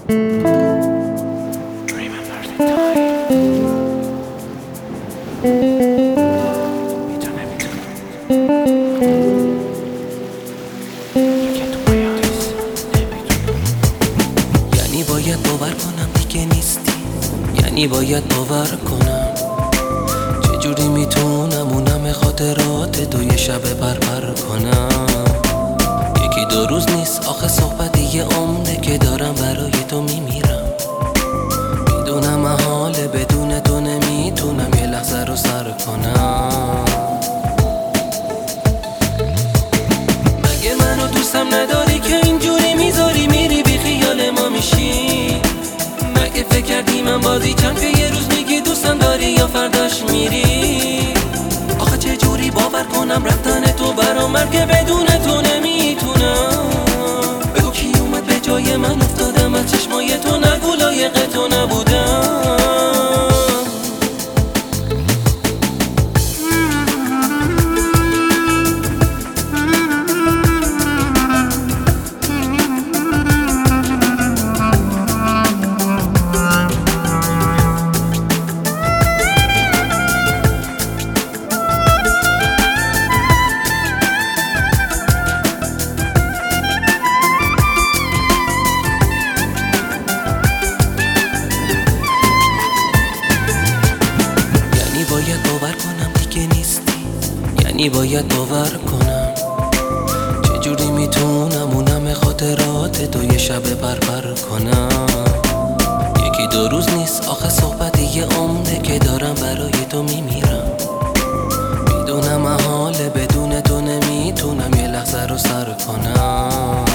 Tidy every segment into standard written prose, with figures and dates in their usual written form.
یعنی باید باور کنم دیگه نیستی، یعنی باید باور کنم. چجوری میتونم اونم خاطرات تو یه شب بربر کنم؟ یکی دو روز نیست آخه صحبت یه عمره که دارم برای تو میمیرم. میدونم محاله بدون تو نمیتونم یه لحظه رو سر کنم. مگه منو دوستم نداری که اینجوری میذاری میری بی خیال ما میشی؟ مگه فکر کردی من بازی چند که یه روز میگی دوستم داری یا فرداش میری؟ آخه چه جوری باور کنم رفتن تو برام مرگه بدون تو نمیتونم. بگو کی اومد به جای من افتادم از چشمای تو، نگو لایق تو نبودم. باید باور کنم دیگه نیستی، یعنی باید باور کنم. چجوری میتونم اونم خاطرات تو یه شب بربر کنم؟ یکی دو روز نیست آخه صحبت یه عمره که دارم برای تو میمیرم. میدونم محاله بدون تو نمیتونم یه لحظه رو سر کنم.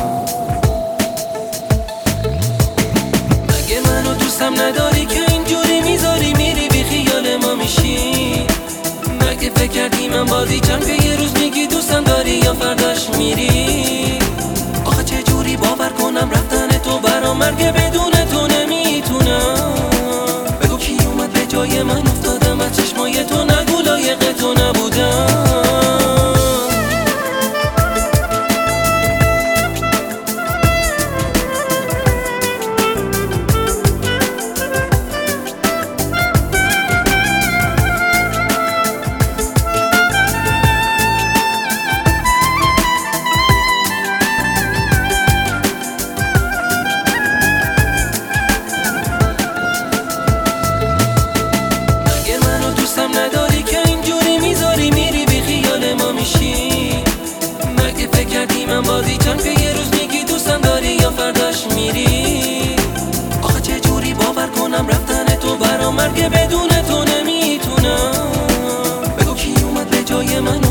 مگه منو دوستم نداری که اینجوری میذاری میری بی خیال ما میشی؟ مگه فکر کردی من بازی چند که یه روز میگی دوستم داری یا فرداش میری؟ آخه چه جوری باور کنم رفتن تو برام مرگه بدون تو نمیتونم. بگو کی اومد به جای من افتادم از چشمای تو، نگو لایق تو نبودم. نداری که اینجوری میذاری میری بی خیال ما میشی؟ مگه فکر کردی من بازی چند که یه روز میگی دوستم داری یا فرداش میری؟ آخه چه جوری باور کنم رفتن تو برام مرگه بدون تو نمیتونم. بگو کی اومد به جای من